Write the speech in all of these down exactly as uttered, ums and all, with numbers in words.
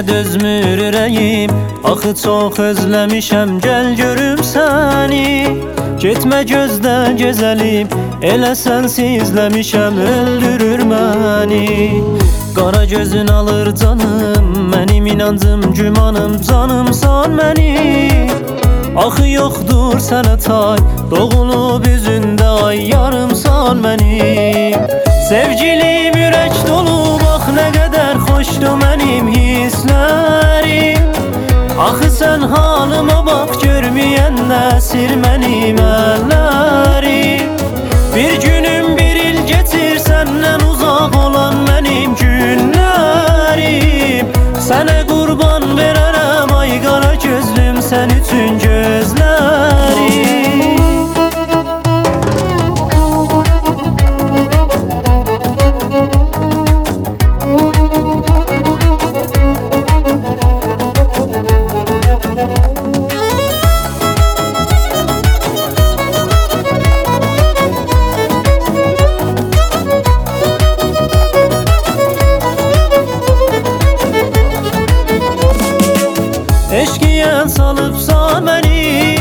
dözmür ürəyim, axı çox özləmişəm, gəl görüm səni. Getmə gözdə gezəlim, elə sənsizləmişəm, öldürür məni. Qara gözün alır canım, mənim inancım, gümanım, canımsan mənim. Axı yoxdur sənə tay, doğulub üzündə ay, yarımsan mənim. Sevgilim ürək dolu, bax nə qədər xoşdur mənim hisslərim. Axı sən halıma bax, görməyən nəsir mənim əllərim. Bir günüm bir il geçir, səndən uzaq olan mənim günlərim. Sənə qurban verərəm ay qara gözlüm, sən üçün gözlərim. Eşkiyen salıbsa məni,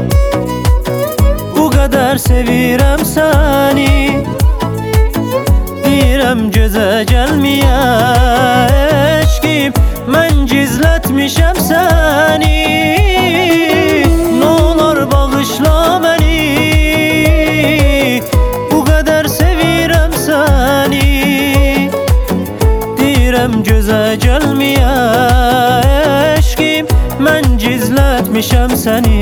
bu qədər sevirəm səni. Deyirəm gözə gəlməyə eşkim, mən gizlətmişəm səni. N'olar bağışla məni, bu qədər sevirəm səni. Deyirəm gözə gəlməyə eşkim, mən gizlətmişəm səni.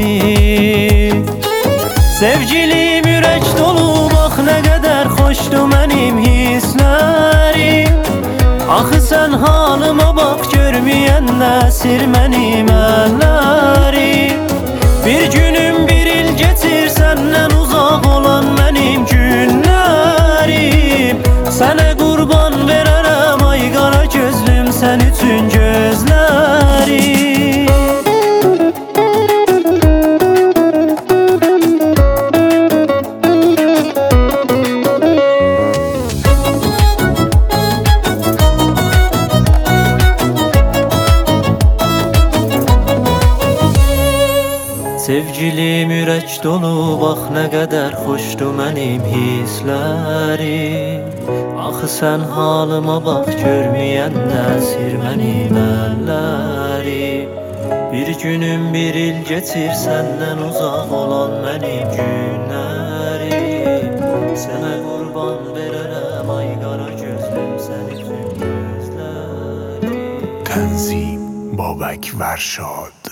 Sevgilim ürək dolu, bax nə qədər xoşdur mənim hisslərim. Axı sən halıma bax, görməyən nəsir mənim əllərim. Bir günüm bir il geçir, səndən uzaq olan mənim günlərim. Sənə qurban verərəm ay qara gözlüm, sən üçün gözlərim. Sevgilim ürək dolu, bax nə qədər xoşdur mənim hisslərim. Axı sən halıma bax, görməyən nəsir mənim əllərim. Bir günüm bir il geçir, səndən uzaq olan mənim günlərim. Sənə qurban verərəm ay qara gözlüm, sən üçün gözlərim. تنظیم بابک ورشاد.